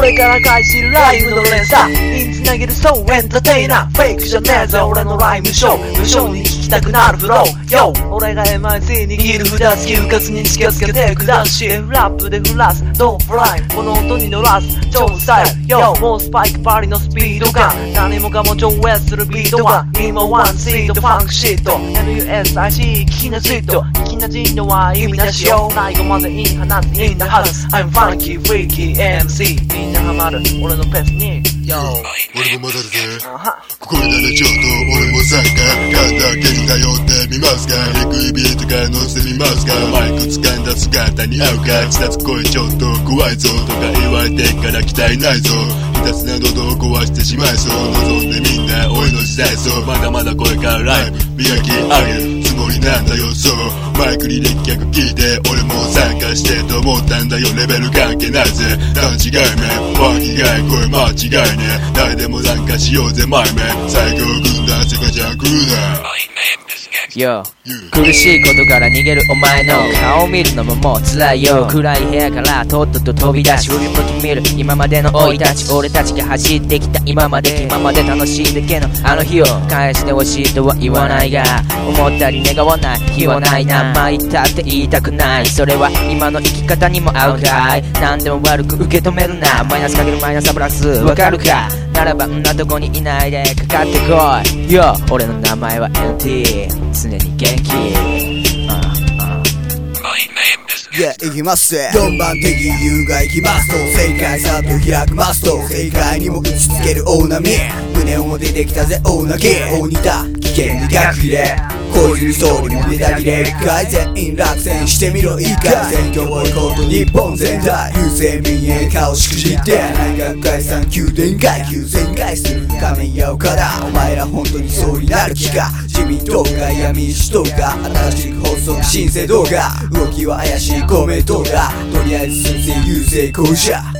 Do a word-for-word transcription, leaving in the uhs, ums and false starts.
れから開始ライムの連鎖につなげるそうエンターテイナーフェイクじゃねえぜ俺のライムショー無性に聞きたくなるフロー Yo 俺が エムアイシー 握る札付きうかつに近づけて下しラップで降らすドンフライこの音に乗らす超スタイル Yo もうスパイクパリのスピード感何もかも上映するビートが今ワンシートファンクシート エヌユーエスアイシー 聞きなじっと聞きなじんのは意味なしよ最後までイン放つ in the house I'm funky freaky エムシー みんなハマる俺のペースに Yo 俺も戻るぜここならちょっと俺も参加肩だけに頼ってみますか低いビートから乗せてみますかマイク掴んだ姿に合うか自殺声ちょっと怖いぞとか言われてから期待ないぞひたすら喉を壊してしまいそう望んでみんな俺の時代そうまだまだこれからライブ磨き上げるつもりなんだよそうマイクに歴脚聞いて俺も参加してと思ったんだよレベル関係ないぜ段違い目ファン以外これ間違いね誰でも参加しようぜ前目最強軍団世界じゃ来るな Yo 苦しいことから逃げるお前の顔を見るのももう辛いよ暗い部屋からとっとと飛び出し振り向き見る今までの生い立ち俺たちが走ってきた今まで今まで楽しいだけのあの日を返してほしいとは言わないが思ったり願わない日はないな参ったって言いたくないそれは今の生き方にも合うかい何でも悪く受け止めるなマイナスかけるマイナスプラスわかるかならばんなとこにいないでかかってこい Yo 俺の名前は エヌティー 常に元気、uh, uh. Yeah 行きますぜよんばん手理由が行きますと正解さっと開くますと正解にも打ちつける大波胸を出てきたぜ大泣き大似た危険に逆切れ恋するストーリーも出た切れ改善員落選してみろいいか選挙ボイコット日本全体優勢民営化をしくじって内閣解散宮殿階級全開する仮面や岡田お前ら本当にそうになる気か自民党かいや民主党か新しく発足新生動画動きは怪しい公明党だとりあえず先生優勢校舎